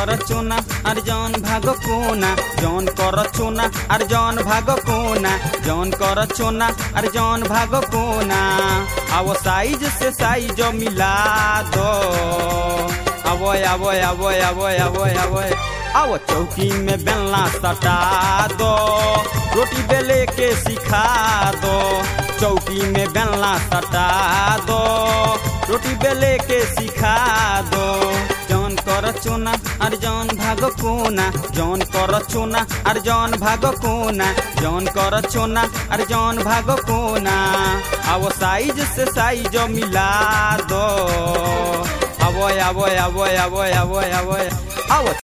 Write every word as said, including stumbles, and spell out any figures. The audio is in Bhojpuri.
कर चोना और जौन भागो कोना जौन कर चोना और जौन भागो कोना जौन कर चोना और जौन भागो कोना आवो साइज से साइज मिला दो आवो आवो आवो आवो आवो आवो आवो चौकी में बेलना सटा दो रोटी बेले के सिखा दो चौकी में बेलना सटा दो रोटी बेले के सिखा दो जौन कर चोना और जौन भागो कोना जौन कर चोना और जौन भागो कोना जौन कर चोना और जौन भागो कोना आवो साइज से साइज मिला दो आवो आवो आवो आवो आवो आवो आवो